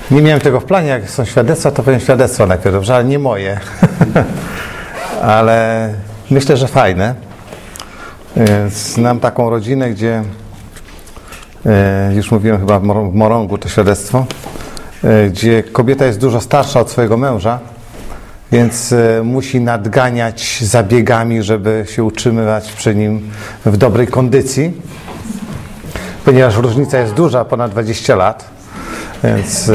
Nie miałem tego w planie, jak są świadectwa, to powiem świadectwo najpierw, dobrze, ale nie moje. Ale myślę, że fajne. Znam taką rodzinę, gdzie, już mówiłem chyba w Morągu to świadectwo, gdzie kobieta jest dużo starsza od swojego męża, więc musi nadganiać zabiegami, żeby się utrzymywać przy nim w dobrej kondycji, ponieważ różnica jest duża, ponad 20 lat. Więc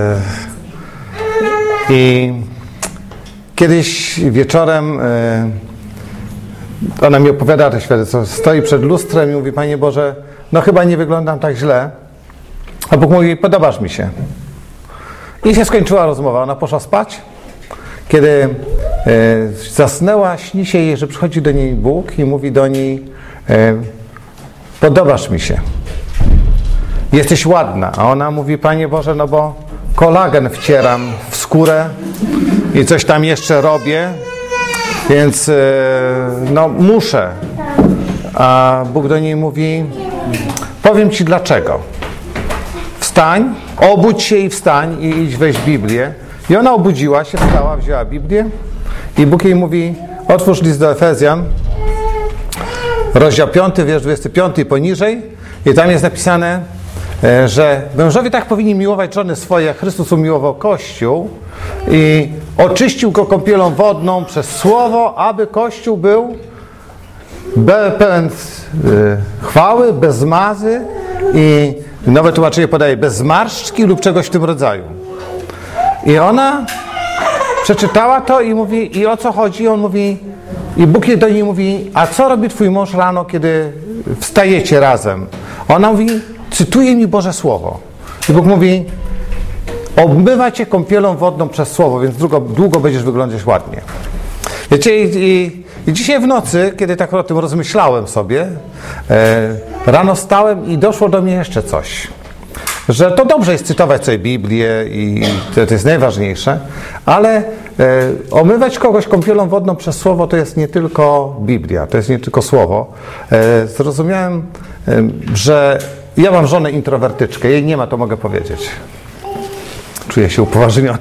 i kiedyś wieczorem ona mi opowiada to świadectwo, stoi przed lustrem i mówi: Panie Boże, no chyba nie wyglądam tak źle. A Bóg mówi: podobasz mi się. I się skończyła rozmowa, ona poszła spać. Kiedy zasnęła, śni się jej, że przychodzi do niej Bóg i mówi do niej: podobasz mi się. Jesteś ładna. A ona mówi: Panie Boże, no bo kolagen wcieram w skórę i coś tam jeszcze robię, więc no muszę. A Bóg do niej mówi: powiem Ci dlaczego. Wstań, obudź się i wstań i idź weź Biblię. I ona obudziła się, wstała, wzięła Biblię i Bóg jej mówi: otwórz list do Efezjan, rozdział 5, wiersz 25 i poniżej, i tam jest napisane, że mężowie tak powinni miłować żony swoje, jak Chrystus umiłował Kościół i oczyścił go kąpielą wodną przez Słowo, aby Kościół był pełen chwały, bez zmazy i nowe tłumaczenie podaje bez zmarszczki lub czegoś w tym rodzaju. I ona przeczytała to i mówi: i o co chodzi? On mówi, i Bóg do niej mówi: a co robi twój mąż rano, kiedy wstajecie razem? Ona mówi: cytuje mi Boże Słowo. I Bóg mówi: obmywa cię kąpielą wodną przez Słowo, więc długo będziesz wyglądać ładnie. Wiecie, i dzisiaj w nocy, kiedy tak o tym rozmyślałem sobie, rano wstałem i doszło do mnie jeszcze coś. Że to dobrze jest cytować sobie Biblię i to jest najważniejsze, ale omywać kogoś kąpielą wodną przez Słowo to jest nie tylko Biblia, to jest nie tylko Słowo. Zrozumiałem, że ja mam żonę introwertyczkę, jej nie ma, to mogę powiedzieć. Czuję się upoważniony.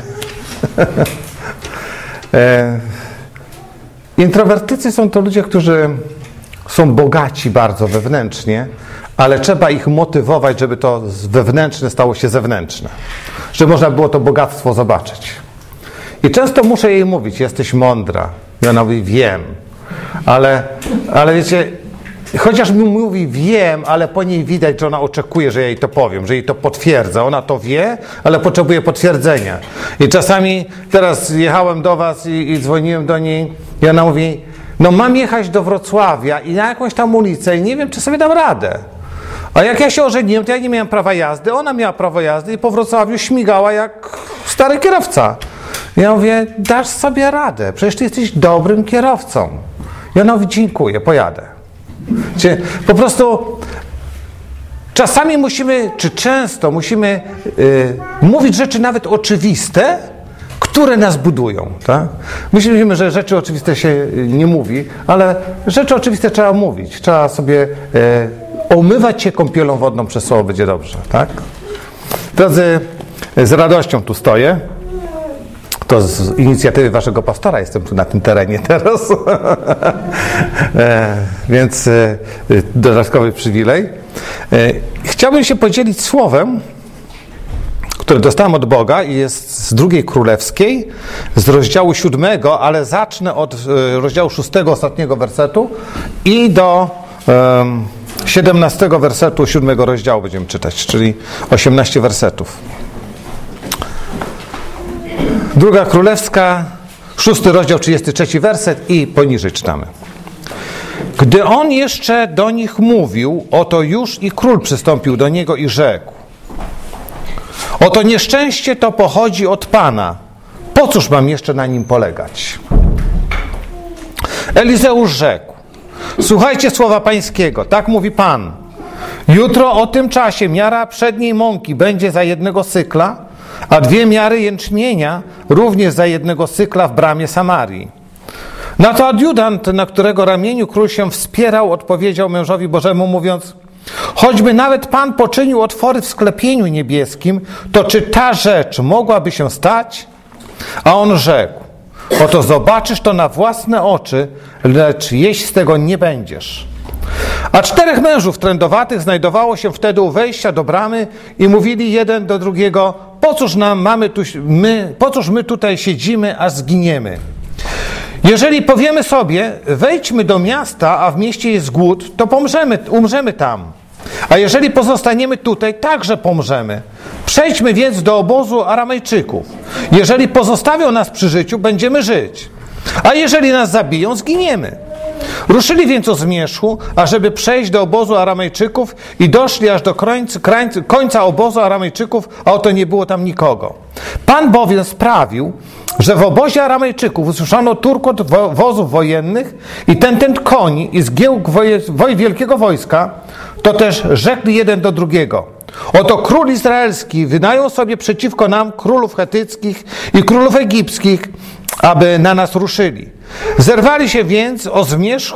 Introwertycy są to ludzie, którzy są bogaci bardzo wewnętrznie, ale trzeba ich motywować, żeby to wewnętrzne stało się zewnętrzne. Żeby można było to bogactwo zobaczyć. I często muszę jej mówić: jesteś mądra. I ona mówi: wiem. Ale wiecie, chociaż mi mówi wiem, ale po niej widać, że ona oczekuje, że ja jej to powiem, że jej to potwierdza. Ona to wie, ale potrzebuje potwierdzenia. I czasami teraz jechałem do was i dzwoniłem do niej i ona mówi: no mam jechać do Wrocławia i na jakąś tam ulicę i nie wiem, czy sobie dam radę. A jak ja się ożeniłem, to ja nie miałem prawa jazdy, ona miała prawo jazdy i po Wrocławiu śmigała jak stary kierowca. Ja mówię: dasz sobie radę, przecież ty jesteś dobrym kierowcą. I ona mówi: dziękuję, pojadę. Czyli po prostu czasami musimy, czy często musimy mówić rzeczy nawet oczywiste, które nas budują. Tak? Myślimy, że rzeczy oczywiste się nie mówi, ale rzeczy oczywiste trzeba mówić. Trzeba sobie omywać się kąpielą wodną przez Słowo, będzie dobrze. Tak? Drodzy, z radością tu stoję. To z inicjatywy waszego pastora jestem tu na tym terenie teraz. Więc dodatkowy przywilej. Chciałbym się podzielić słowem, które dostałem od Boga i jest z 2 Królewskiej, z rozdziału 7, ale zacznę od rozdziału 6, ostatniego wersetu i do 17 wersetu 7 rozdziału będziemy czytać, czyli 18 wersetów. 2 Królewska, 6 rozdział, 33 werset i poniżej czytamy. Gdy on jeszcze do nich mówił, oto już i król przystąpił do niego i rzekł: oto nieszczęście to pochodzi od Pana. Po cóż mam jeszcze na nim polegać? Elizeusz rzekł: słuchajcie słowa Pańskiego, tak mówi Pan. Jutro o tym czasie miara przedniej mąki będzie za 1 sykla, a 2 miary jęczmienia również za 1 sykla w bramie Samarii. Na to adiutant, na którego ramieniu król się wspierał, odpowiedział mężowi Bożemu, mówiąc: Choćby nawet Pan poczynił otwory w sklepieniu niebieskim, to czy ta rzecz mogłaby się stać? A on rzekł: oto zobaczysz to na własne oczy, lecz jeść z tego nie będziesz. A 4 mężów trędowatych znajdowało się wtedy u wejścia do bramy i mówili jeden do drugiego: po cóż my tutaj siedzimy, aż zginiemy? Jeżeli powiemy sobie: wejdźmy do miasta, a w mieście jest głód, to umrzemy tam. A jeżeli pozostaniemy tutaj, także pomrzemy. Przejdźmy więc do obozu Aramejczyków. Jeżeli pozostawią nas przy życiu, będziemy żyć. A jeżeli nas zabiją, zginiemy. Ruszyli więc o zmierzchu, ażeby przejść do obozu Aramejczyków i doszli aż do końca obozu Aramejczyków, a oto nie było tam nikogo. Pan bowiem sprawił, że w obozie Aramejczyków usłyszano turkot wozów wojennych i ten koni i zgiełk wielkiego wojska, to też rzekli jeden do drugiego: oto król izraelski wynajął sobie przeciwko nam królów chetyckich i królów egipskich, aby na nas ruszyli. Zerwali się więc o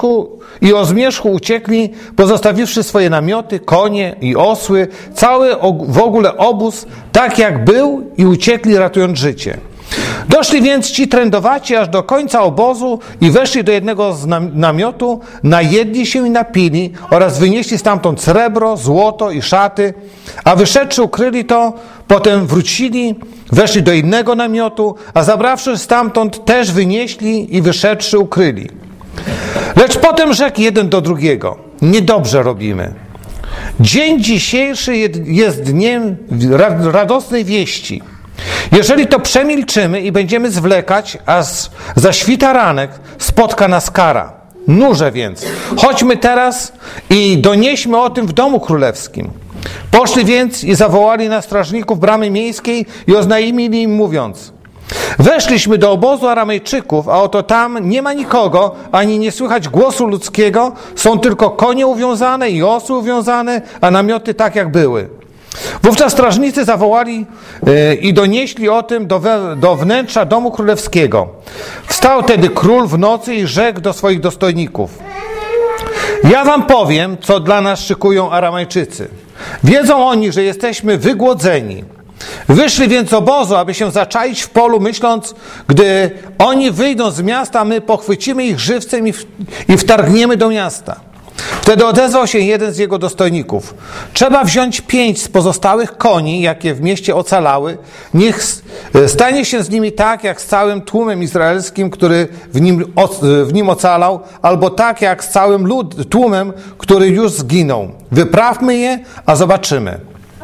zmierzchu uciekli, pozostawiwszy swoje namioty, konie i osły, cały w ogóle obóz, tak jak był, i uciekli, ratując życie. Doszli więc ci trędowaci aż do końca obozu i weszli do jednego z namiotu, najedli się i napili oraz wynieśli stamtąd srebro, złoto i szaty, a wyszedłszy ukryli to, potem wrócili, weszli do innego namiotu, a zabrawszy stamtąd też wynieśli i wyszedłszy ukryli. Lecz potem rzekł jeden do drugiego: niedobrze robimy. Dzień dzisiejszy jest dniem radosnej wieści. Jeżeli to przemilczymy i będziemy zwlekać, aż zaświta ranek, spotka nas kara. Nurze więc, chodźmy teraz i donieśmy o tym w domu królewskim. Poszli więc i zawołali na strażników bramy miejskiej i oznajmili im, mówiąc: weszliśmy do obozu Aramejczyków, a oto tam nie ma nikogo, ani nie słychać głosu ludzkiego, są tylko konie uwiązane i osły uwiązane, a namioty tak jak były. Wówczas strażnicy zawołali i donieśli o tym do wnętrza domu królewskiego. Wstał tedy król w nocy i rzekł do swoich dostojników: ja wam powiem, co dla nas szykują Aramejczycy. Wiedzą oni, że jesteśmy wygłodzeni. Wyszli więc z obozu, aby się zaczaić w polu, myśląc, gdy oni wyjdą z miasta, my pochwycimy ich żywcem i wtargniemy do miasta. Wtedy odezwał się jeden z jego dostojników: trzeba wziąć 5 z pozostałych koni, jakie w mieście ocalały. Niech stanie się z nimi tak, jak z całym tłumem izraelskim, który w nim ocalał, albo tak, jak z całym tłumem, który już zginął. Wyprawmy je, a zobaczymy.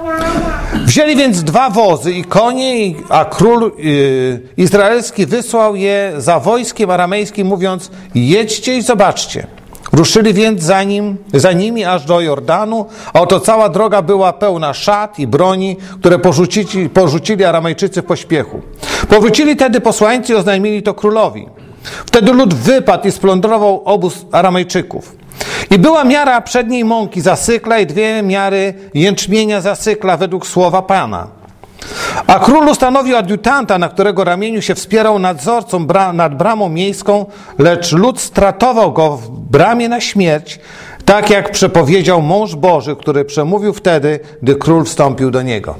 Wzięli więc 2 wozy i konie, a król izraelski wysłał je za wojskiem aramejskim, mówiąc: jedźcie i zobaczcie. Ruszyli więc za nimi aż do Jordanu, a oto cała droga była pełna szat i broni, które porzucili Aramejczycy w pośpiechu. Powrócili tedy posłańcy i oznajmili to królowi. Wtedy lud wypadł i splądrował obóz Aramejczyków. I była miara przedniej mąki za sykla i 2 miary jęczmienia za sykla według słowa Pana. A król ustanowił adiutanta, na którego ramieniu się wspierał nadzorcą nad bramą miejską, lecz lud stratował go w bramie na śmierć, tak jak przepowiedział mąż Boży, który przemówił wtedy, gdy król wstąpił do niego.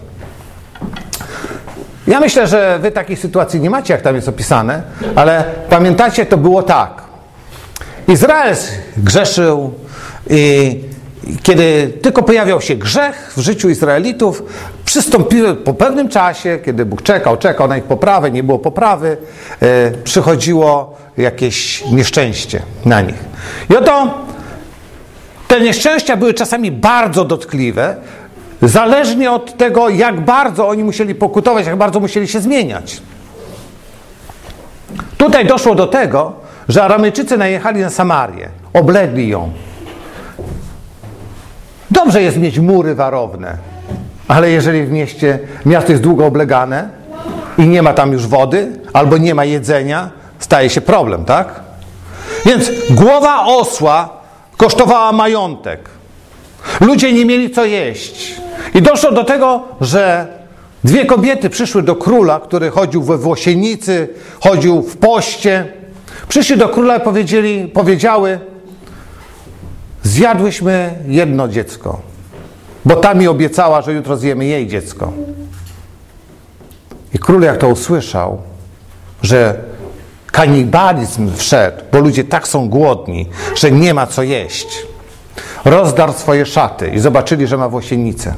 Ja myślę, że wy takiej sytuacji nie macie, jak tam jest opisane, ale pamiętacie, to było tak. Izrael grzeszył i kiedy tylko pojawiał się grzech w życiu Izraelitów, przystąpiły po pewnym czasie, kiedy Bóg czekał na ich poprawę, nie było poprawy, przychodziło jakieś nieszczęście na nich. I oto te nieszczęścia były czasami bardzo dotkliwe, zależnie od tego, jak bardzo oni musieli pokutować, jak bardzo musieli się zmieniać. Tutaj doszło do tego, że Aramejczycy najechali na Samarię, oblegli ją. Dobrze jest mieć mury warowne, ale jeżeli w miasto jest długo oblegane i nie ma tam już wody, albo nie ma jedzenia, staje się problem, tak? Więc głowa osła kosztowała majątek. Ludzie nie mieli co jeść. I doszło do tego, że 2 kobiety przyszły do króla, który chodził we włosienicy, chodził w poście. Przyszli do króla i powiedziały: zjadłyśmy jedno dziecko. bo ta mi obiecała, że jutro zjemy jej dziecko. I król jak to usłyszał, że kanibalizm wszedł, bo ludzie tak są głodni, że nie ma co jeść, rozdarł swoje szaty i zobaczyli, że ma włosienicę.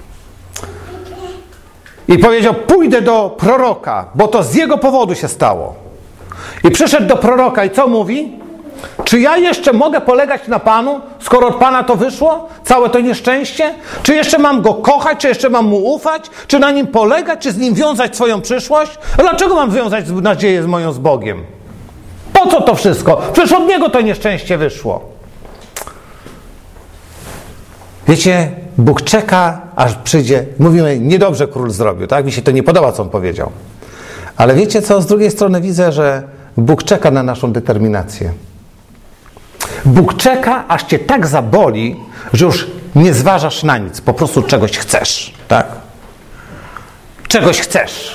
I powiedział, pójdę do proroka, bo to z jego powodu się stało. I przyszedł do proroka i co mówi? Czy ja jeszcze mogę polegać na Panu, skoro od Pana to wyszło? Całe to nieszczęście? Czy jeszcze mam Go kochać? Czy jeszcze mam Mu ufać? Czy na Nim polegać? Czy z Nim wiązać swoją przyszłość? A dlaczego mam wiązać nadzieję moją z Bogiem? Po co to wszystko? Przecież od Niego to nieszczęście wyszło. Wiecie, Bóg czeka, aż przyjdzie. Mówimy, niedobrze król zrobił, tak? Mi się to nie podoba, co on powiedział. Ale wiecie co? Z drugiej strony widzę, że Bóg czeka na naszą determinację. Bóg czeka, aż cię tak zaboli, że już nie zważasz na nic. Po prostu czegoś chcesz, tak? Czegoś chcesz.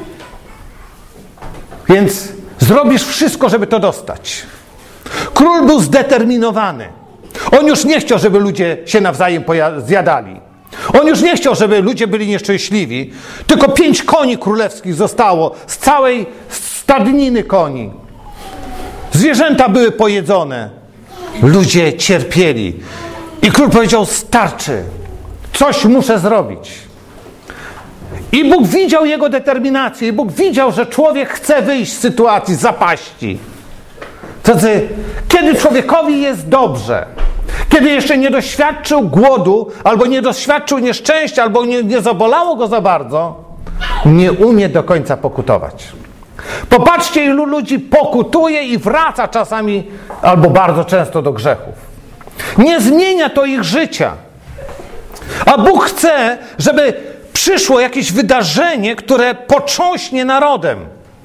Więc zrobisz wszystko, żeby to dostać. Król był zdeterminowany. On już nie chciał, żeby ludzie się nawzajem zjadali. On już nie chciał, żeby ludzie byli nieszczęśliwi. Tylko 5 koni królewskich zostało z całej stadniny koni. Zwierzęta były pojedzone. Ludzie cierpieli. I król powiedział, starczy. Coś muszę zrobić. I Bóg widział jego determinację. I Bóg widział, że człowiek chce wyjść z sytuacji zapaści. Drodzy, kiedy człowiekowi jest dobrze, kiedy jeszcze nie doświadczył głodu, albo nie doświadczył nieszczęścia, albo nie zabolało go za bardzo, nie umie do końca pokutować. Popatrzcie, ilu ludzi pokutuje i wraca czasami, albo bardzo często do grzechów. Nie zmienia to ich życia. A Bóg chce, żeby przyszło jakieś wydarzenie, które potrząśnie narodem.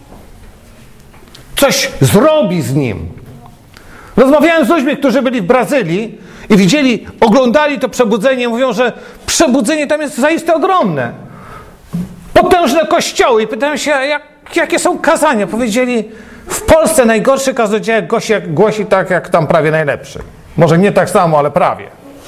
Coś zrobi z nim. Rozmawiałem z ludźmi, którzy byli w Brazylii i widzieli, oglądali to przebudzenie. Mówią, że przebudzenie tam jest zaiste ogromne. Potężne kościoły. I pytałem się, jakie są kazania. Powiedzieli, w Polsce najgorszy kaznodzieja głosi tak, jak tam prawie najlepszy. Może nie tak samo, ale prawie.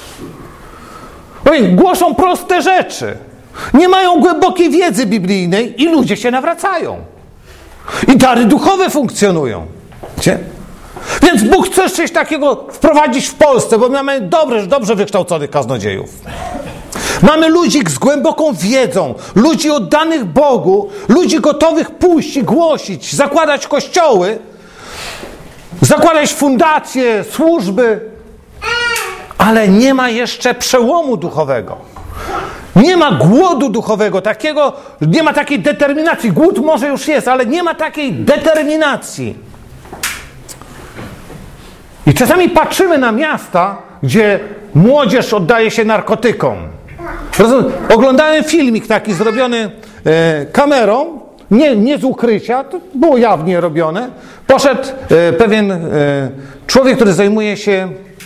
Głoszą proste rzeczy. Nie mają głębokiej wiedzy biblijnej i ludzie się nawracają. I dary duchowe funkcjonują. Wiecie? Więc Bóg chce coś takiego wprowadzić w Polsce, bo mamy dobrze wykształconych kaznodziejów. Mamy ludzi z głęboką wiedzą, ludzi oddanych Bogu, ludzi gotowych pójść i głosić, zakładać kościoły, zakładać fundacje, służby, ale nie ma jeszcze przełomu duchowego. Nie ma głodu duchowego, nie ma takiej determinacji. Głód może już jest, ale nie ma takiej determinacji. I czasami patrzymy na miasta, gdzie młodzież oddaje się narkotykom. Oglądałem filmik taki zrobiony kamerą, nie z ukrycia, to było jawnie robione. Poszedł pewien człowiek, który zajmuje się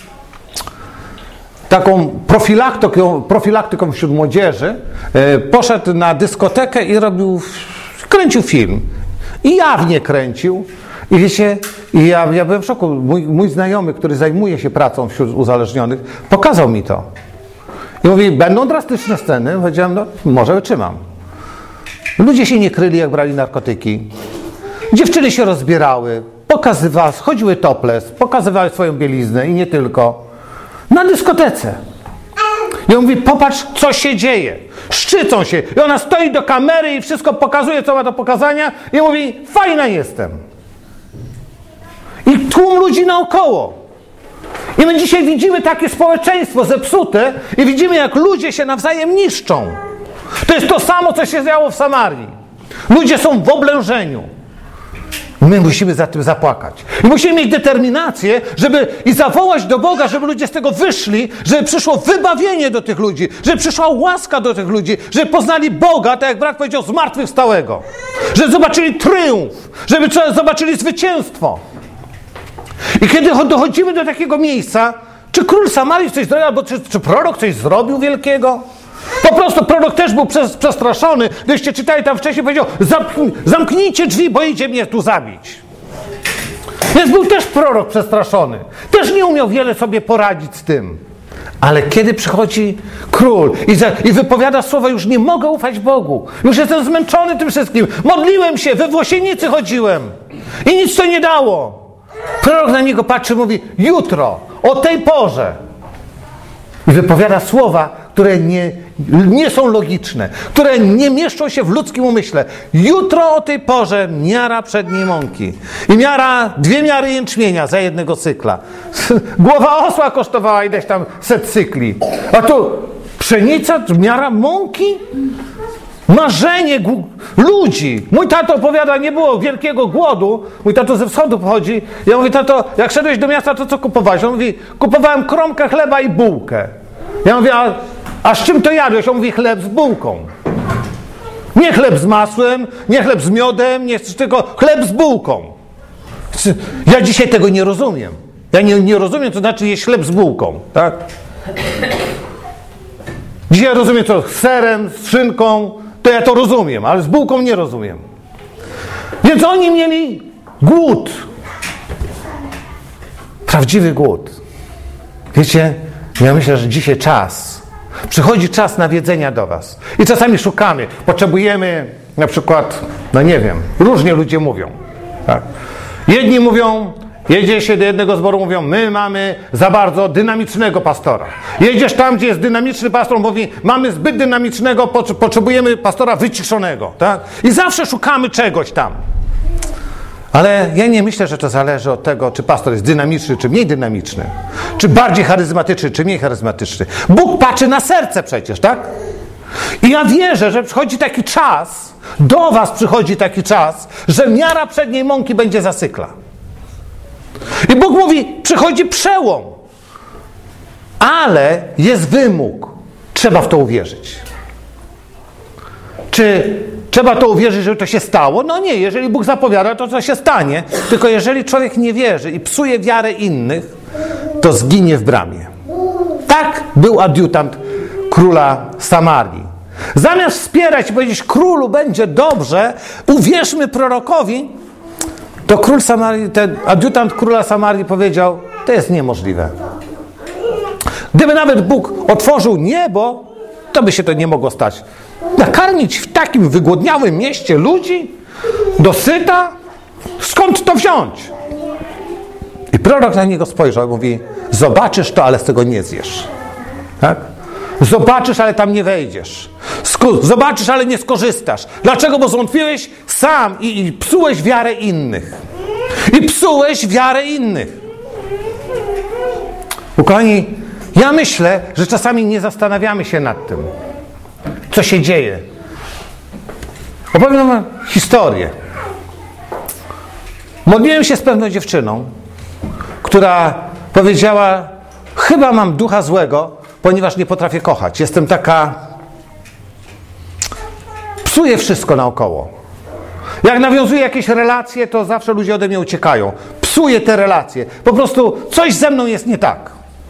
taką profilaktyką wśród młodzieży, poszedł na dyskotekę i kręcił film. I jawnie kręcił. I wiecie, ja byłem w szoku. Mój znajomy, który zajmuje się pracą wśród uzależnionych, pokazał mi to. I mówi, będą drastyczne sceny. Powiedziałem, no może wytrzymam. Ludzie się nie kryli, jak brali narkotyki. Dziewczyny się rozbierały, chodziły topless, pokazywały swoją bieliznę i nie tylko. Na dyskotece. I on mówi, popatrz, co się dzieje. Szczycą się. I ona stoi do kamery i wszystko pokazuje, co ma do pokazania. I mówi, fajna jestem. I tłum ludzi naokoło. I my dzisiaj widzimy takie społeczeństwo zepsute i widzimy, jak ludzie się nawzajem niszczą. To jest to samo, co się działo w Samarii. Ludzie są w oblężeniu. My musimy za tym zapłakać. I musimy mieć determinację, i zawołać do Boga, żeby ludzie z tego wyszli, żeby przyszło wybawienie do tych ludzi, żeby przyszła łaska do tych ludzi, żeby poznali Boga, tak jak brat powiedział, zmartwychwstałego. Żeby zobaczyli triumf, żeby zobaczyli zwycięstwo. I kiedy dochodzimy do takiego miejsca, czy król Samarii coś zrobił, albo czy prorok coś zrobił wielkiego? Po prostu prorok też był przestraszony. Gdyście czytali tam wcześniej, powiedział, zamknijcie drzwi, bo idzie mnie tu zabić. Więc był też prorok przestraszony. Też nie umiał wiele sobie poradzić z tym. Ale kiedy przychodzi król i wypowiada słowa, już nie mogę ufać Bogu. Już jestem zmęczony tym wszystkim. Modliłem się, we Włosienicy chodziłem i nic to nie dało. Prorok na niego patrzy i mówi, jutro, o tej porze. I wypowiada słowa, które nie są logiczne, które nie mieszczą się w ludzkim umyśle. Jutro o tej porze miara przedniej mąki i 2 miary jęczmienia za jednego cykla. Głowa osła kosztowała ileś tam 100 cykli. A tu pszenica, miara mąki? Marzenie ludzi. Mój tato opowiada, nie było wielkiego głodu. Mój tato ze wschodu pochodzi. Ja mówię, tato, jak szedłeś do miasta, to co kupowałeś? On mówi, kupowałem kromkę chleba i bułkę. Ja mówię, a z czym to jadłeś? On mówi, chleb z bułką. Nie chleb z masłem, nie chleb z miodem, tylko chleb z bułką. Ja dzisiaj tego nie rozumiem. Ja nie rozumiem, co znaczy jeść chleb z bułką. Tak? Dzisiaj rozumiem, co z serem, z szynką, to ja to rozumiem, ale z bułką nie rozumiem. Więc oni mieli głód. Prawdziwy głód. Wiecie, ja myślę, że dzisiaj przychodzi czas nawiedzenia do was. I czasami szukamy, potrzebujemy na przykład, no nie wiem, różnie ludzie mówią. Tak? Jedni mówią, jedzie się do jednego zboru, mówią, my mamy za bardzo dynamicznego pastora. Jedziesz tam, gdzie jest dynamiczny pastor, mówi, mamy zbyt dynamicznego, potrzebujemy pastora wyciszonego. Tak? I zawsze szukamy czegoś tam. Ale ja nie myślę, że to zależy od tego, czy pastor jest dynamiczny, czy mniej dynamiczny. Czy bardziej charyzmatyczny, czy mniej charyzmatyczny. Bóg patrzy na serce przecież, tak? I ja wierzę, że przychodzi taki czas, do was przychodzi taki czas, że miara przedniej mąki będzie za cykla. I Bóg mówi, przychodzi przełom. Ale jest wymóg. Trzeba w to uwierzyć. Czy trzeba to uwierzyć, żeby to się stało? No nie, jeżeli Bóg zapowiada, to się stanie. Tylko jeżeli człowiek nie wierzy i psuje wiarę innych, to zginie w bramie. Tak był adiutant króla Samarii. Zamiast wspierać i powiedzieć, królu będzie dobrze, uwierzmy prorokowi, to król Samarii, ten adiutant króla Samarii powiedział, to jest niemożliwe. Gdyby nawet Bóg otworzył niebo, to by się to nie mogło stać. Nakarmić w takim wygłodniałym mieście ludzi? Dosyta? Skąd to wziąć? I prorok na niego spojrzał i mówi, zobaczysz to, ale z tego nie zjesz. Tak? Zobaczysz, ale tam nie wejdziesz. Zobaczysz, ale nie skorzystasz. Dlaczego? Bo zwątpiłeś sam i psułeś wiarę innych. I psułeś wiarę innych. Kochani, ja myślę, że czasami nie zastanawiamy się nad tym, co się dzieje. Opowiem wam historię. Modliłem się z pewną dziewczyną, która powiedziała, chyba mam ducha złego, ponieważ nie potrafię kochać. Jestem taka... Psuję wszystko naokoło. Jak nawiązuję jakieś relacje, to zawsze ludzie ode mnie uciekają. Psuję te relacje. Po prostu coś ze mną jest nie tak.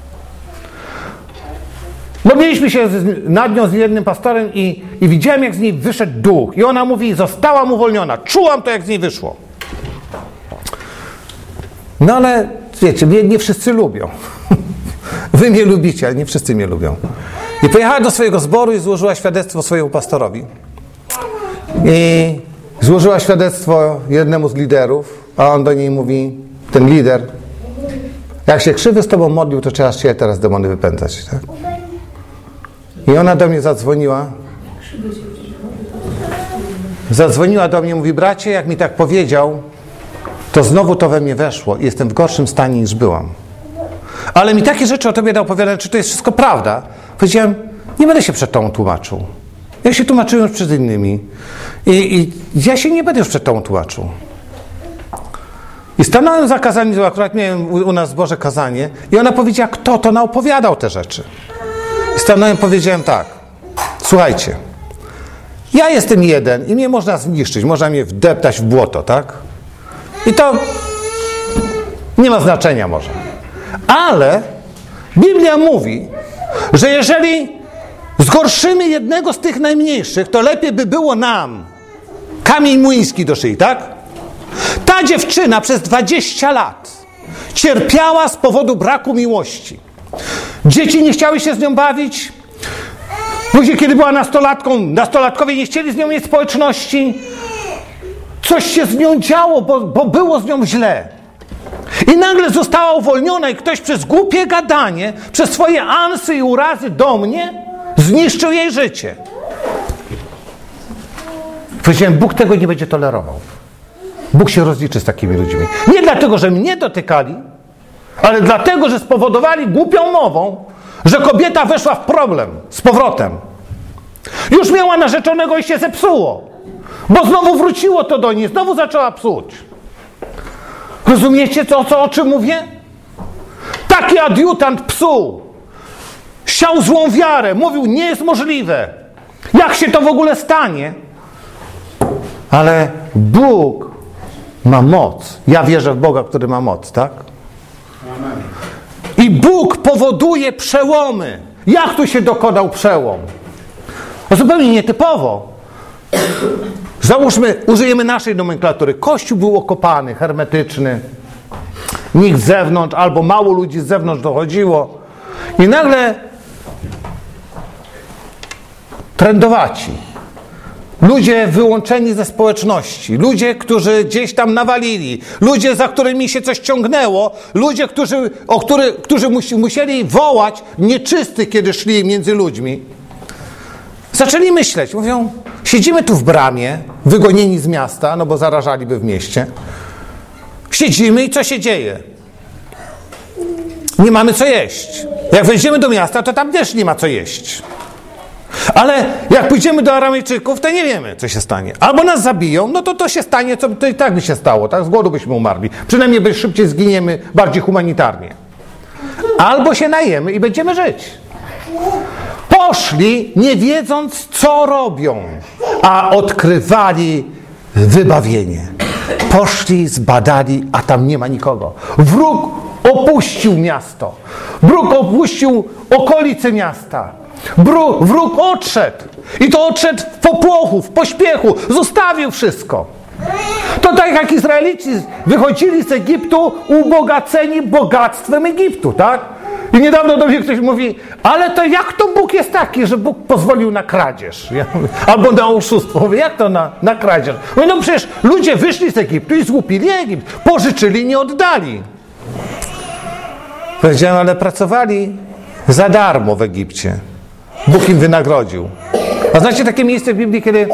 Modliliśmy się nad nią z jednym pastorem i widziałem, jak z niej wyszedł duch. I ona mówi, zostałam uwolniona. Czułam to, jak z niej wyszło. No ale, wiecie, mnie nie wszyscy lubią. Wy mnie lubicie, ale nie wszyscy mnie lubią. I pojechała do swojego zboru i złożyła świadectwo swojemu pastorowi. I złożyła świadectwo jednemu z liderów, a on do niej mówi, ten lider, jak się krzywy z tobą modlił, to trzeba się teraz demony wypędzać. Tak? I ona do mnie zadzwoniła. Zadzwoniła do mnie, mówi, bracie, jak mi tak powiedział, to znowu to we mnie weszło i jestem w gorszym stanie niż byłam. Ale mi takie rzeczy o tobie opowiadać, czy to jest wszystko prawda? Powiedziałem, nie będę się przed tobą tłumaczył. Ja się tłumaczyłem już przed innymi. I ja się nie będę już przed tobą tłumaczył. I stanąłem za kazaniem, akurat miałem u nas w zborze kazanie i ona powiedziała, kto to naopowiadał te rzeczy. I stanąłem, powiedziałem tak, słuchajcie, ja jestem jeden i mnie można zniszczyć, można mnie wdeptać w błoto, tak? I to nie ma znaczenia może. Ale Biblia mówi, że jeżeli zgorszymy jednego z tych najmniejszych, to lepiej by było nam kamień młyński do szyi, tak? Ta dziewczyna przez 20 lat cierpiała z powodu braku miłości. Dzieci nie chciały się z nią bawić. Później, kiedy była nastolatką, nastolatkowie nie chcieli z nią mieć społeczności. Coś się z nią działo, bo było z nią źle. I nagle została uwolniona i ktoś przez głupie gadanie, przez swoje ansy i urazy do mnie zniszczył jej życie. Powiedziałem, Bóg tego nie będzie tolerował. Bóg się rozliczy z takimi ludźmi. Nie dlatego, że mnie dotykali, ale dlatego, że spowodowali głupią mową, że kobieta weszła w problem z powrotem. Już miała narzeczonego i się zepsuło, bo znowu wróciło to do niej, znowu zaczęła psuć. Rozumiecie o czym mówię? Taki adiutant psuł, siał złą wiarę, mówił, nie jest możliwe. Jak się to w ogóle stanie? Ale Bóg ma moc. Ja wierzę w Boga, który ma moc, tak? Amen. I Bóg powoduje przełomy. Jak tu się dokonał przełom? No zupełnie nietypowo. Załóżmy, użyjemy naszej nomenklatury. Kościół był okopany, hermetyczny. Nikt z zewnątrz, albo mało ludzi z zewnątrz dochodziło. I nagle trędowaci. Ludzie wyłączeni ze społeczności, ludzie, którzy gdzieś tam nawalili, ludzie, za którymi się coś ciągnęło, ludzie, którzy musieli wołać nieczystych, kiedy szli między ludźmi. Zaczęli myśleć, mówią, siedzimy tu w bramie, wygonieni z miasta, no bo zarażaliby w mieście. Siedzimy i co się dzieje? Nie mamy co jeść. Jak wejdziemy do miasta, to tam też nie ma co jeść. Ale jak pójdziemy do Aramejczyków, to nie wiemy, co się stanie. Albo nas zabiją, no to się stanie, co to i tak by się stało, tak? Z głodu byśmy umarli. Przynajmniej szybciej zginiemy, bardziej humanitarnie. Albo się najemy i będziemy żyć. Poszli, nie wiedząc, co robią, a odkrywali wybawienie. Poszli, zbadali, a tam nie ma nikogo. Wróg opuścił miasto. Wróg opuścił okolice miasta. Wróg odszedł. I to odszedł w popłochu, w pośpiechu. Zostawił wszystko. To tak jak Izraelici wychodzili z Egiptu ubogaceni bogactwem Egiptu, tak? I niedawno do mnie ktoś mówi, ale to jak to Bóg jest taki, że Bóg pozwolił na kradzież? Albo na oszustwo. Mówię, jak to na kradzież? Mówię, no przecież ludzie wyszli z Egiptu i złupili Egipt. Pożyczyli i nie oddali. Powiedziałem, ale pracowali za darmo w Egipcie. Bóg im wynagrodził. A znacie takie miejsce w Biblii, kiedy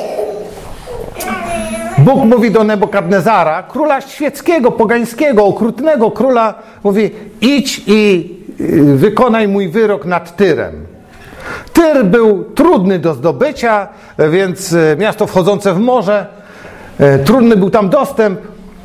Bóg mówi do Nebukadnezara, króla świeckiego, pogańskiego, okrutnego króla, mówi, idź i wykonaj mój wyrok nad Tyrem. Tyr był trudny do zdobycia, więc miasto wchodzące w morze, trudny był tam dostęp.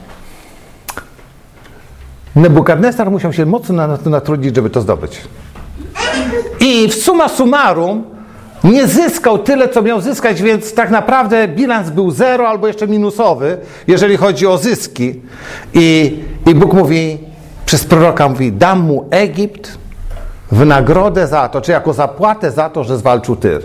Nebukadnezar musiał się mocno natrudzić, żeby to zdobyć. I w summa summarum nie zyskał tyle, co miał zyskać, więc tak naprawdę bilans był zero albo jeszcze minusowy, jeżeli chodzi o zyski. I Bóg mówi, przez proroka mówi, dam mu Egipt w nagrodę za to, czy jako zapłatę za to, że zwalczył Tyr.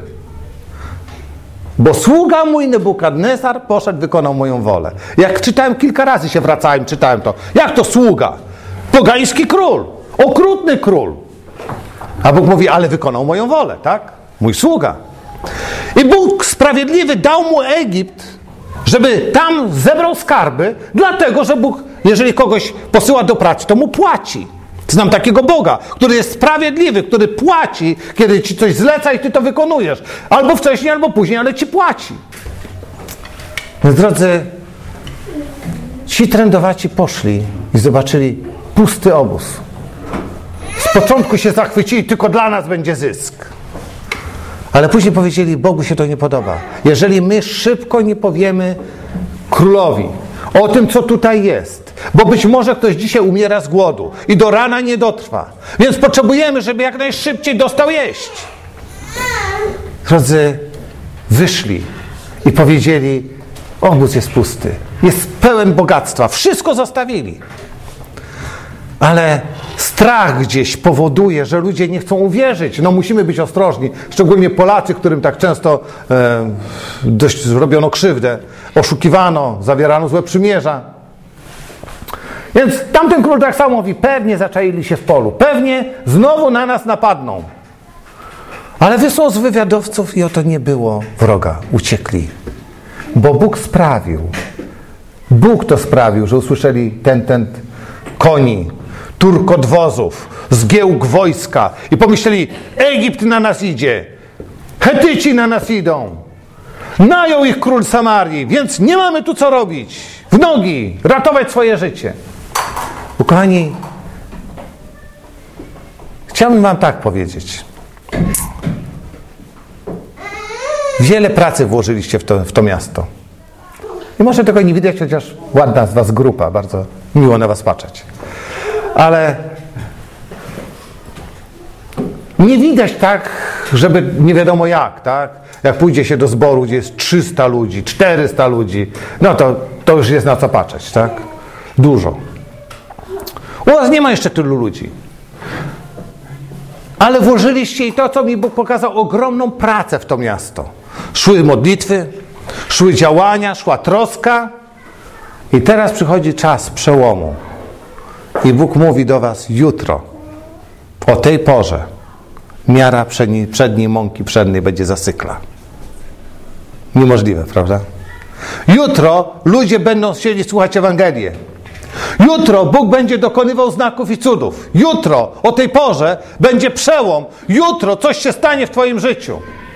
Bo sługa mój Nebukadnezar poszedł, wykonał moją wolę. Jak czytałem, kilka razy się wracałem, czytałem to. Jak to sługa? Pogański król, okrutny król. A Bóg mówi, ale wykonał moją wolę, tak? Mój sługa. I Bóg sprawiedliwy dał mu Egipt, żeby tam zebrał skarby, dlatego, że Bóg, jeżeli kogoś posyła do pracy, to mu płaci. Znam takiego Boga, który jest sprawiedliwy, który płaci, kiedy ci coś zleca i ty to wykonujesz. Albo wcześniej, albo później, ale ci płaci. Więc drodzy, ci trędowaci poszli i zobaczyli pusty obóz. Z początku się zachwycili, tylko dla nas będzie zysk. Ale później powiedzieli, Bogu się to nie podoba. Jeżeli my szybko nie powiemy królowi o tym, co tutaj jest, bo być może ktoś dzisiaj umiera z głodu i do rana nie dotrwa, więc potrzebujemy, żeby jak najszybciej dostał jeść. Drodzy, wyszli i powiedzieli, obóz jest pusty, jest pełen bogactwa, wszystko zostawili. Ale strach gdzieś powoduje, że ludzie nie chcą uwierzyć. No musimy być ostrożni. Szczególnie Polacy, którym tak często dość zrobiono krzywdę. Oszukiwano, zawierano złe przymierza. Więc tamten król tak samo mówi, pewnie zaczaili się w polu, pewnie znowu na nas napadną. Ale wysłał z wywiadowców i oto nie było wroga, uciekli. Bo Bóg to sprawił, że usłyszeli ten koni, turkot wozów, zgiełk wojska i pomyśleli, Egipt na nas idzie, Chetyci na nas idą. Najął ich król Samarii, więc nie mamy tu co robić. W nogi, ratować swoje życie. Kochani, chciałbym wam tak powiedzieć. Wiele pracy włożyliście w to miasto. I może tego nie widać, chociaż ładna z was grupa, bardzo miło na was patrzeć. Ale nie widać tak, żeby nie wiadomo jak, tak? Jak pójdzie się do zboru, gdzie jest 300 ludzi, 400 ludzi, no to już jest na co patrzeć, tak? Dużo. U was nie ma jeszcze tylu ludzi. Ale włożyliście i to, co mi Bóg pokazał, ogromną pracę w to miasto. Szły modlitwy, szły działania, szła troska i teraz przychodzi czas przełomu. I Bóg mówi do was, jutro, o tej porze, miara przedniej mąki pszennej będzie zasykla. Niemożliwe, prawda? Jutro ludzie będą chcieli słuchać Ewangelię. Jutro Bóg będzie dokonywał znaków i cudów. Jutro, o tej porze, będzie przełom. Jutro coś się stanie w twoim życiu.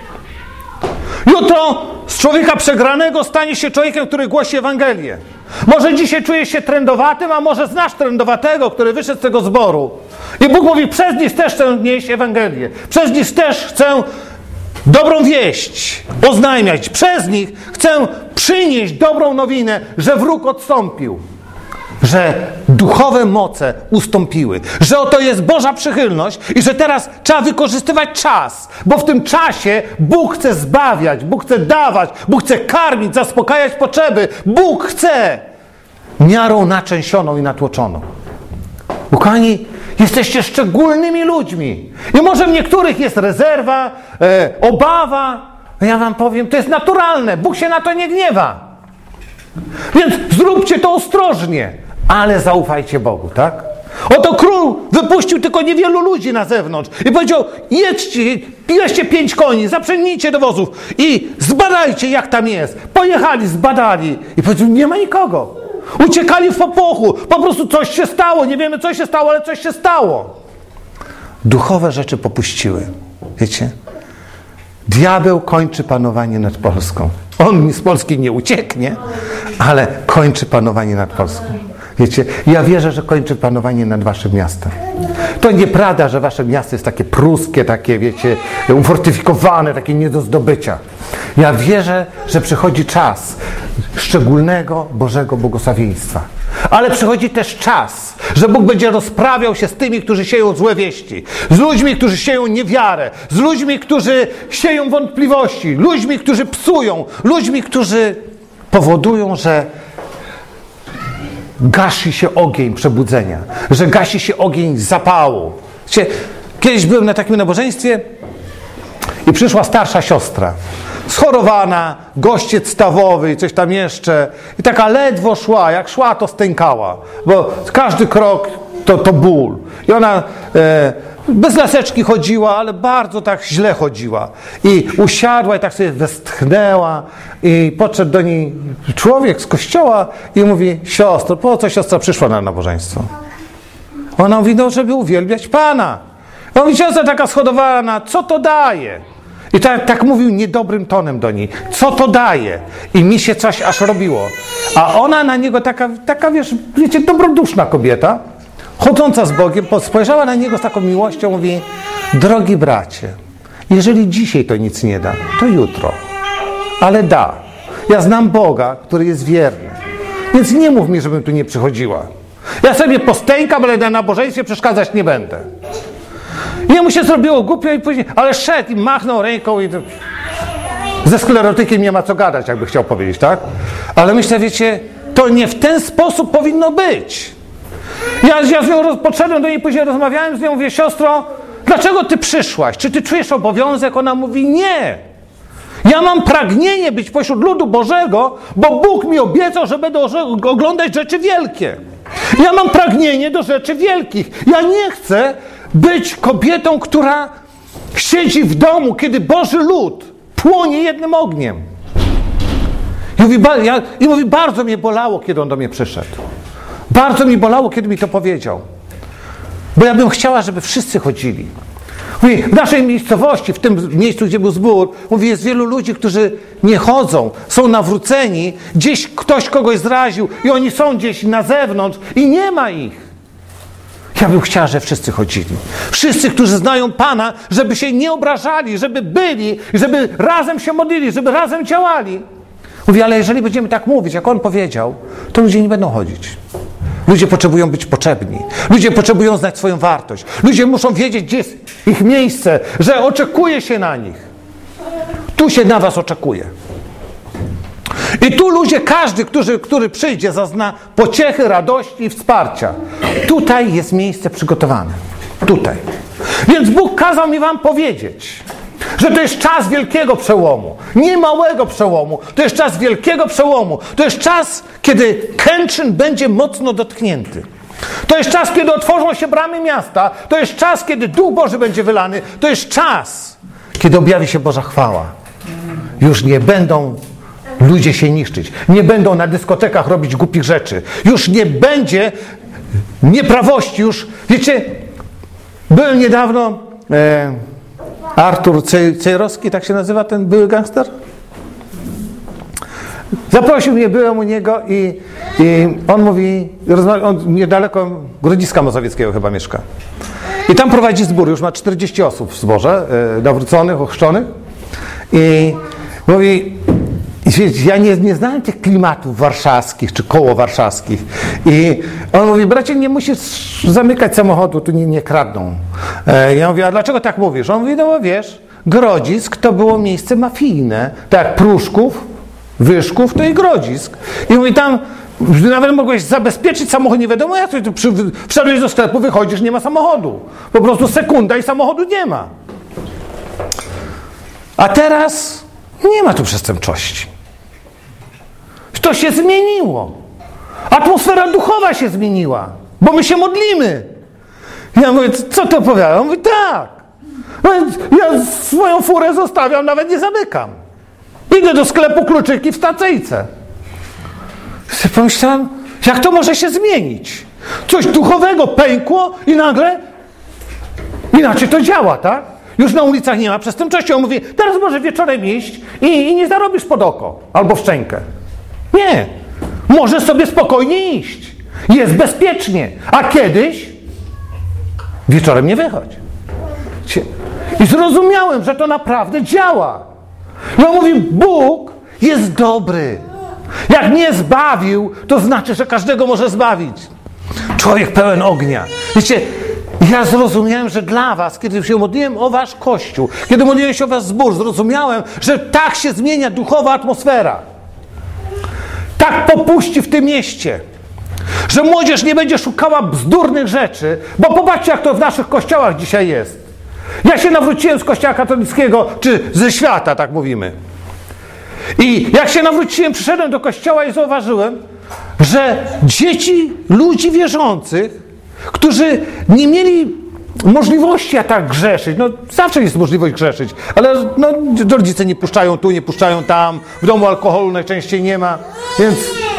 Jutro z człowieka przegranego stanie się człowiekiem, który głosi Ewangelię. Może dzisiaj czujesz się trędowatym, a może znasz trędowatego, który wyszedł z tego zboru. I Bóg mówi, przez nich też chcę nieść Ewangelię. Przez nich też chcę dobrą wieść oznajmiać. Przez nich chcę przynieść dobrą nowinę, że wróg odstąpił. Że duchowe moce ustąpiły, że oto jest Boża przychylność i że teraz trzeba wykorzystywać czas, bo w tym czasie Bóg chce zbawiać, Bóg chce dawać, Bóg chce karmić, zaspokajać potrzeby. Bóg chce miarą naczęsioną i natłoczoną. Kochani, jesteście szczególnymi ludźmi i może w niektórych jest rezerwa, obawa. Ja wam powiem, to jest naturalne, Bóg się na to nie gniewa. Więc zróbcie to ostrożnie, ale zaufajcie Bogu, tak? Oto król wypuścił tylko niewielu ludzi na zewnątrz i powiedział, jedźcie, bierzcie 5 koni, zaprzęgnijcie do wozów i zbadajcie, jak tam jest. Pojechali, zbadali i powiedział, nie ma nikogo. Uciekali w popłochu, po prostu coś się stało, nie wiemy co się stało, ale coś się stało. Duchowe rzeczy popuściły, wiecie? Diabeł kończy panowanie nad Polską. On z Polski nie ucieknie, ale kończy panowanie nad Polską. Wiecie, ja wierzę, że kończy panowanie nad waszym miastem. To nieprawda, że wasze miasto jest takie pruskie, takie, wiecie, ufortyfikowane, takie nie do zdobycia. Ja wierzę, że przychodzi czas szczególnego Bożego błogosławieństwa. Ale przychodzi też czas, że Bóg będzie rozprawiał się z tymi, którzy sieją złe wieści. Z ludźmi, którzy sieją niewiarę. Z ludźmi, którzy sieją wątpliwości. Ludźmi, którzy psują. Ludźmi, którzy powodują, że gasi się ogień przebudzenia. Że gasi się ogień zapału. Wiecie, kiedyś byłem na takim nabożeństwie i przyszła starsza siostra. Schorowana, gościec stawowy i coś tam jeszcze. I taka ledwo szła, jak szła to stękała. Bo każdy krok to ból. I ona bez laseczki chodziła, ale bardzo tak źle chodziła. I usiadła i tak sobie westchnęła. I podszedł do niej człowiek z kościoła i mówi, siostro, po co siostra przyszła na nabożeństwo? Ona mówi, no żeby uwielbiać Pana. On mówi, siostra taka schodowana, co to daje? I tak mówił niedobrym tonem do niej. Co to daje? I mi się coś aż robiło. A ona na niego taka wiecie, dobroduszna kobieta, chodząca z Bogiem, spojrzała na niego z taką miłością, mówi, drogi bracie, jeżeli dzisiaj to nic nie da, to jutro. Ale da. Ja znam Boga, który jest wierny. Więc nie mów mi, żebym tu nie przychodziła. Ja sobie postękam, ale na nabożeństwie przeszkadzać nie będę. I jemu się zrobiło głupio i później, ale szedł i machnął ręką i ze sklerotykiem nie ma co gadać, jakby chciał powiedzieć, tak? Ale myślę, wiecie, to nie w ten sposób powinno być. Ja z nią podszedłem do niej, później rozmawiałem z nią, mówię, siostro, dlaczego ty przyszłaś? Czy ty czujesz obowiązek? Ona mówi, nie. Ja mam pragnienie być pośród ludu Bożego, bo Bóg mi obiecał, że będę oglądać rzeczy wielkie. Ja mam pragnienie do rzeczy wielkich. Ja nie chcę być kobietą, która siedzi w domu, kiedy Boży lud płonie jednym ogniem. I mówi, bardzo mnie bolało, kiedy on do mnie przyszedł. Bardzo mi bolało, kiedy mi to powiedział. Bo ja bym chciała, żeby wszyscy chodzili. Mówi, w naszej miejscowości, w tym miejscu, gdzie był zbór, mówi, jest wielu ludzi, którzy nie chodzą, są nawróceni, gdzieś ktoś kogoś zraził i oni są gdzieś na zewnątrz i nie ma ich. Ja bym chciała, żeby wszyscy chodzili. Wszyscy, którzy znają Pana, żeby się nie obrażali, żeby byli, żeby razem się modlili, żeby razem działali. Mówi, ale jeżeli będziemy tak mówić, jak on powiedział, to ludzie nie będą chodzić. Ludzie potrzebują być potrzebni. Ludzie potrzebują znać swoją wartość. Ludzie muszą wiedzieć, gdzie jest ich miejsce, że oczekuje się na nich. Tu się na was oczekuje. I tu ludzie, każdy, który przyjdzie, zazna pociechy, radości i wsparcia. Tutaj jest miejsce przygotowane. Tutaj. Więc Bóg kazał mi wam powiedzieć, że to jest czas wielkiego przełomu. Nie małego przełomu. To jest czas wielkiego przełomu. To jest czas, kiedy Kętrzyn będzie mocno dotknięty. To jest czas, kiedy otworzą się bramy miasta. To jest czas, kiedy Duch Boży będzie wylany. To jest czas, kiedy objawi się Boża chwała. Już nie będą ludzie się niszczyć. Nie będą na dyskotekach robić głupich rzeczy. Już nie będzie nieprawości. Już, wiecie, byłem niedawno... Artur Cejrowski, tak się nazywa ten były gangster? Zaprosił mnie, byłem u niego i on mówi, on niedaleko Grodziska Mazowieckiego chyba mieszka. I tam prowadzi zbór, już ma 40 osób w zborze, nawróconych, ochrzczonych. I mówi, ja nie znałem tych klimatów warszawskich czy koło warszawskich. I on mówi, bracie, nie musisz zamykać samochodu, tu nie kradną. Ja mówię, a dlaczego tak mówisz? On mówi, no bo wiesz, Grodzisk to było miejsce mafijne. Tak jak Pruszków, Wyszków, to i Grodzisk. I mówi, tam nawet mogłeś zabezpieczyć samochód, nie wiadomo jak, wszedłeś do sklepu, wychodzisz, nie ma samochodu. Po prostu sekunda i samochodu nie ma. A teraz nie ma tu przestępczości. To się zmieniło. Atmosfera duchowa się zmieniła, bo my się modlimy. Ja mówię, co ty opowiadasz? On mówi, tak. Ja swoją furę zostawiam, nawet nie zamykam. Idę do sklepu, kluczyki w stacyjce. Pomyślałem, jak to może się zmienić? Coś duchowego pękło i nagle inaczej to działa, tak? Już na ulicach nie ma przestępczości. On mówi, teraz może wieczorem iść i nie zarobisz pod oko albo w szczękę. Nie. Możesz sobie spokojnie iść. Jest bezpiecznie. A kiedyś wieczorem nie wychodź. I zrozumiałem, że to naprawdę działa. I on mówi, Bóg jest dobry. Jak mnie zbawił, to znaczy, że każdego może zbawić. Człowiek pełen ognia. Wiecie, ja zrozumiałem, że dla was, kiedy się modliłem o wasz Kościół, kiedy modliłem się o wasz zbór, zrozumiałem, że tak się zmienia duchowa atmosfera. Tak popuści w tym mieście, że młodzież nie będzie szukała bzdurnych rzeczy, bo popatrzcie, jak to w naszych kościołach dzisiaj jest. Ja się nawróciłem z kościoła katolickiego, czy ze świata, tak mówimy. I jak się nawróciłem, przyszedłem do kościoła i zauważyłem, że dzieci ludzi wierzących, którzy nie mieli możliwości tak grzeszyć, no zawsze jest możliwość grzeszyć, ale no, rodzice nie puszczają tu, nie puszczają tam, w domu alkoholu najczęściej nie ma, więc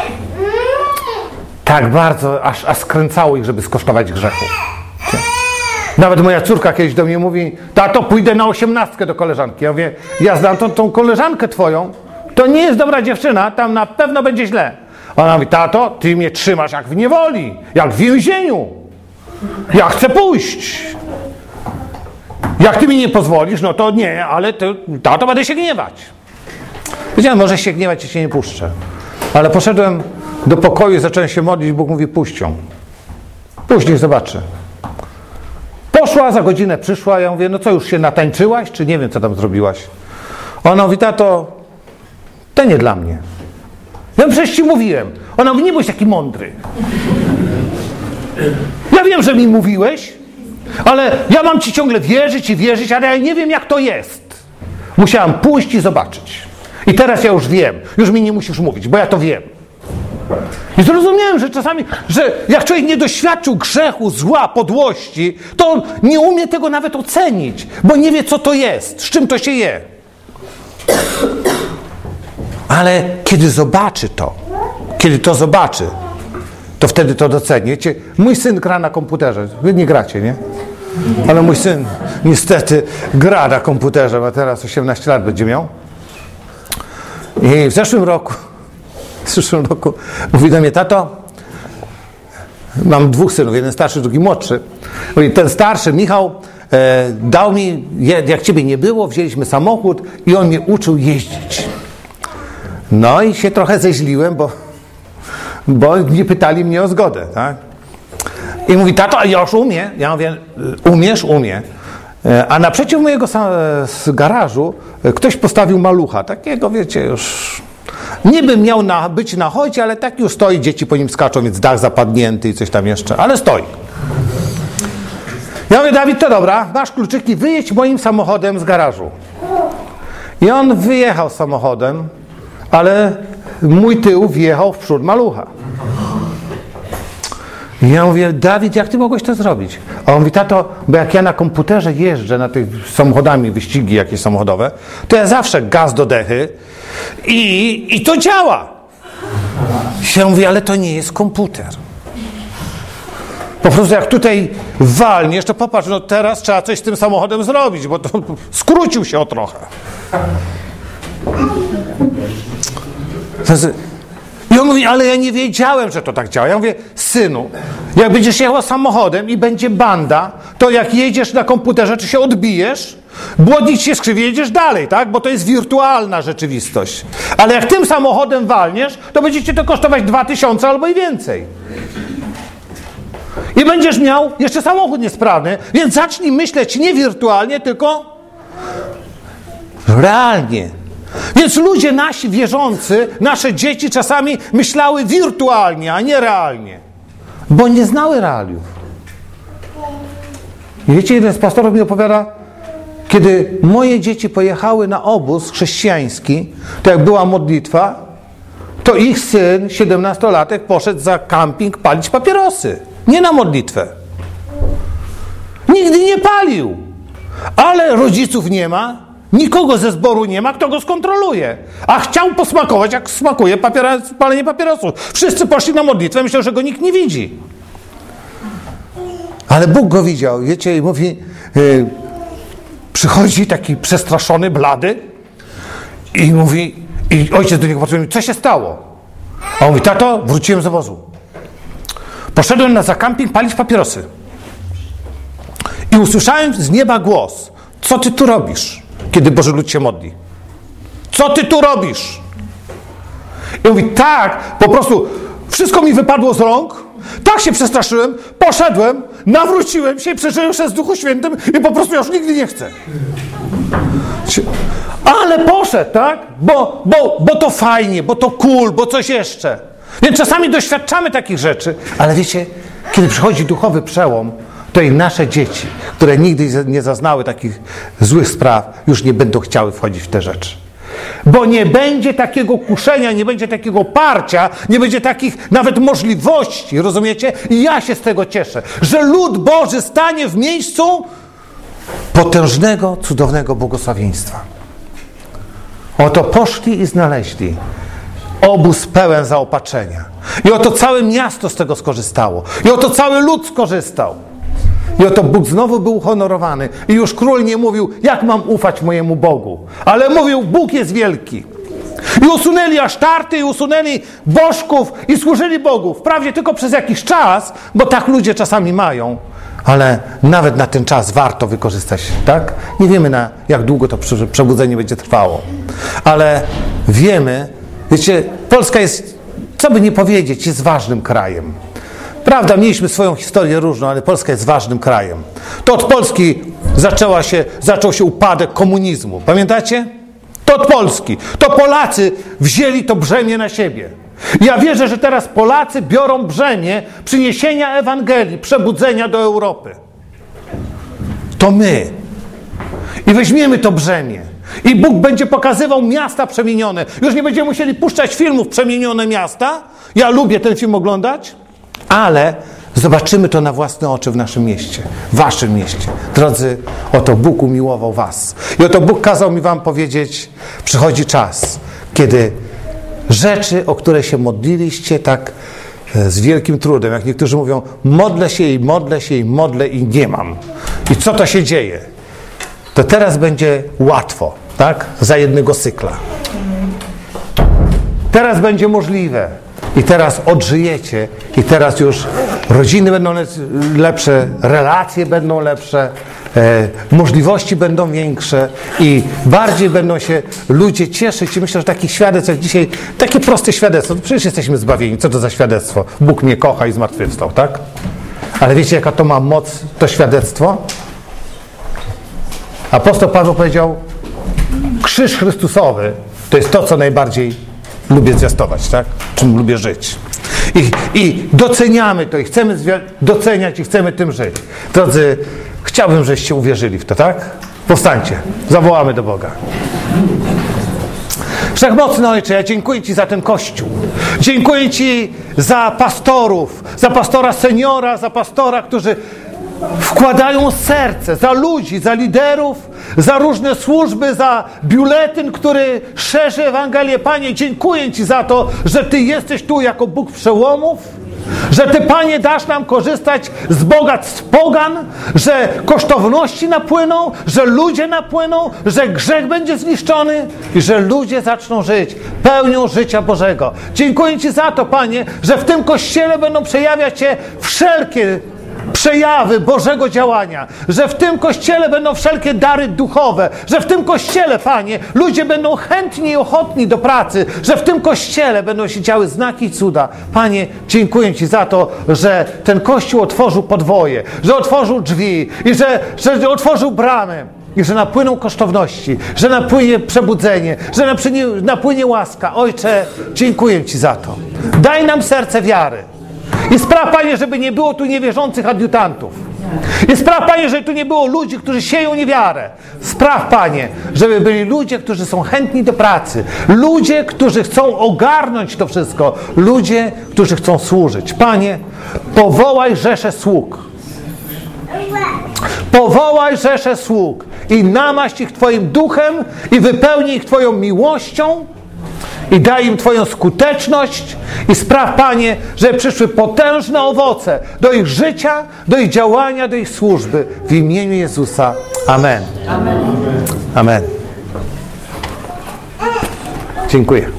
tak bardzo aż skręcało ich, żeby skosztować grzechu. Nawet moja córka kiedyś do mnie mówi, tato, pójdę na 18 do koleżanki. Ja mówię, ja znam tą koleżankę twoją, to nie jest dobra dziewczyna, tam na pewno będzie źle. Ona mówi, tato, ty mnie trzymasz jak w niewoli, jak w więzieniu. Ja chcę pójść. Jak ty mi nie pozwolisz, no to nie, ale tato, będę się gniewać. Wiedziałem, może się gniewać i się nie puszczę. Ale poszedłem do pokoju i zacząłem się modlić, Bóg mówi, puść ją. Później zobaczę. Poszła, za godzinę przyszła, ja mówię, no co, już się natańczyłaś, czy nie wiem, co tam zrobiłaś? Ona mówi, tato, to nie dla mnie. Ja przecież ci mówiłem. Ona mówi, nie bądź taki mądry. Ja wiem, że mi mówiłeś, ale ja mam ci ciągle wierzyć, ale ja nie wiem, jak to jest. Musiałam pójść i zobaczyć. I teraz ja już wiem. Już mi nie musisz mówić, bo ja to wiem. I zrozumiałem, że czasami, że jak człowiek nie doświadczył grzechu, zła, podłości, to on nie umie tego nawet ocenić, bo nie wie, co to jest, z czym to się je. Ale kiedy to zobaczy, to wtedy to doceni. Wiecie, mój syn gra na komputerze. Wy nie gracie, nie? Ale mój syn niestety gra na komputerze, bo teraz 18 lat będzie miał. I w zeszłym roku mówi do mnie: tato, mam 2 synów, jeden starszy, drugi młodszy. Mówi, ten starszy, Michał, dał mi, jak ciebie nie było, wzięliśmy samochód i on mnie uczył jeździć. No i się trochę zeźliłem, bo nie pytali mnie o zgodę, tak? I mówi: tato, a ja już umiem. Ja mówię: umiesz? Umiem. A naprzeciw mojego garażu ktoś postawił malucha, takiego, wiecie, już niby miał być na chodzie, ale tak już stoi, dzieci po nim skaczą, więc dach zapadnięty i coś tam jeszcze, ale stoi. Ja mówię: Dawid, to dobra, masz kluczyki, wyjedź moim samochodem z garażu. I on wyjechał samochodem, ale mój tył wjechał w przód malucha. I ja mówię: Dawid, jak ty mogłeś to zrobić? A on mówi: tato, bo jak ja na komputerze jeżdżę na tych samochodami, wyścigi jakieś samochodowe, to ja zawsze gaz do dechy i to działa. I ja mówię: ale to nie jest komputer. Po prostu jak tutaj walniesz, to popatrz, no teraz trzeba coś z tym samochodem zrobić, bo to skrócił się o trochę. I on mówi: ale ja nie wiedziałem, że to tak działa. Ja mówię: synu, jak będziesz jechał samochodem i będzie banda, to jak jedziesz na komputerze, czy się odbijesz, błodnik się skrzywi, jedziesz dalej, tak? Bo to jest wirtualna rzeczywistość. Ale jak tym samochodem walniesz, to będzie cię to kosztować 2000 albo i więcej. I będziesz miał jeszcze samochód niesprawny, więc zacznij myśleć nie wirtualnie, tylko realnie. Więc ludzie nasi wierzący, nasze dzieci czasami myślały wirtualnie, a nie realnie. Bo nie znały realiów. I wiecie, jeden z pastorów mi opowiada, kiedy moje dzieci pojechały na obóz chrześcijański, to jak była modlitwa, to ich syn, 17-latek, poszedł za camping palić papierosy. Nie na modlitwę. Nigdy nie palił. Ale rodziców nie ma. Nikogo ze zboru nie ma, kto go skontroluje. A chciał posmakować, jak smakuje palenie papierosów. Wszyscy poszli na modlitwę, myślą, że go nikt nie widzi. Ale Bóg go widział, wiecie, i mówi, przychodzi taki przestraszony, blady i mówi, i ojciec do niego patrzy, mówi: co się stało? A on mówi: tato, wróciłem z obozu. Poszedłem na zakamping palić papierosy. I usłyszałem z nieba głos: co ty tu robisz, kiedy Boży lud się modli? Co ty tu robisz? I mówi: tak, po prostu wszystko mi wypadło z rąk, tak się przestraszyłem, poszedłem, nawróciłem się i przeżyłem się z Duchu Świętym i po prostu już nigdy nie chcę. Ale poszedł, tak? Bo to fajnie, bo to cool, bo coś jeszcze. Więc czasami doświadczamy takich rzeczy, ale wiecie, kiedy przychodzi duchowy przełom, to i nasze dzieci, które nigdy nie zaznały takich złych spraw, już nie będą chciały wchodzić w te rzeczy. Bo nie będzie takiego kuszenia, nie będzie takiego parcia, nie będzie takich nawet możliwości, rozumiecie? I ja się z tego cieszę, że lud Boży stanie w miejscu potężnego, cudownego błogosławieństwa. Oto poszli i znaleźli obóz pełen zaopatrzenia. I oto całe miasto z tego skorzystało. I oto cały lud skorzystał. I oto Bóg znowu był uhonorowany. I już król nie mówił: jak mam ufać mojemu Bogu? Ale mówił: Bóg jest wielki. I usunęli asztarty, i usunęli bożków, i służyli Bogu. Wprawdzie tylko przez jakiś czas, bo tak ludzie czasami mają. Ale nawet na ten czas warto wykorzystać, tak? Nie wiemy, jak długo to przebudzenie będzie trwało. Ale wiemy, wiecie, Polska jest, co by nie powiedzieć, jest ważnym krajem. Prawda, mieliśmy swoją historię różną, ale Polska jest ważnym krajem. To od Polski zaczął się upadek komunizmu. Pamiętacie? To od Polski. To Polacy wzięli to brzemię na siebie. Ja wierzę, że teraz Polacy biorą brzemię przyniesienia Ewangelii, przebudzenia do Europy. To my. I weźmiemy to brzemię. I Bóg będzie pokazywał miasta przemienione. Już nie będziemy musieli puszczać filmów Przemienione miasta. Ja lubię ten film oglądać, ale zobaczymy to na własne oczy w naszym mieście, w waszym mieście. Drodzy, oto Bóg umiłował was. I oto Bóg kazał mi wam powiedzieć, przychodzi czas, kiedy rzeczy, o które się modliliście tak z wielkim trudem, jak niektórzy mówią, modlę się i modlę się i modlę i nie mam. I co to się dzieje? To teraz będzie łatwo, tak? Za jednego cykla. Teraz będzie możliwe. I teraz odżyjecie. I teraz już rodziny będą lepsze, relacje będą lepsze, możliwości będą większe i bardziej będą się ludzie cieszyć. I myślę, że takich świadectw jak dzisiaj, takie proste świadectwo, no przecież jesteśmy zbawieni. Co to za świadectwo? Bóg mnie kocha i zmartwychwstał, tak? Ale wiecie, jaka to ma moc, to świadectwo? Apostoł Paweł powiedział, krzyż Chrystusowy to jest to, co najbardziej lubię zwiastować, tak? Czym lubię żyć. I doceniamy to i chcemy doceniać i chcemy tym żyć. Drodzy, chciałbym, żeście uwierzyli w to, tak? Powstańcie, zawołamy do Boga. Wszechmocny Ojcze, ja dziękuję Ci za ten Kościół. Dziękuję Ci za pastorów, za pastora seniora, za pastora, którzy wkładają serce, za ludzi, za liderów, za różne służby, za biuletyn, który szerzy Ewangelię. Panie, dziękuję Ci za to, że Ty jesteś tu jako Bóg przełomów, że Ty, Panie, dasz nam korzystać z bogactw pogan, że kosztowności napłyną, że ludzie napłyną, że grzech będzie zniszczony i że ludzie zaczną żyć pełnią życia Bożego. Dziękuję Ci za to, Panie, że w tym Kościele będą przejawiać się wszelkie przejawy Bożego działania, że w tym Kościele będą wszelkie dary duchowe, że w tym Kościele, Panie, ludzie będą chętni i ochotni do pracy, że w tym Kościele będą się działy znaki i cuda. Panie, dziękuję Ci za to, że ten Kościół otworzył podwoje, że otworzył drzwi i że otworzył bramy. I że napłyną kosztowności, że napłynie przebudzenie, że napłynie łaska. Ojcze, dziękuję Ci za to. Daj nam serce wiary. I spraw, Panie, żeby nie było tu niewierzących adiutantów. I spraw, Panie, żeby tu nie było ludzi, którzy sieją niewiarę. Spraw, Panie, żeby byli ludzie, którzy są chętni do pracy. Ludzie, którzy chcą ogarnąć to wszystko. Ludzie, którzy chcą służyć. Panie, powołaj rzeszę sług. Powołaj rzeszę sług i namaść ich Twoim duchem i wypełnij ich Twoją miłością i daj im Twoją skuteczność i spraw, Panie, żeby przyszły potężne owoce do ich życia, do ich działania, do ich służby. W imieniu Jezusa. Amen. Amen. Amen. Dziękuję.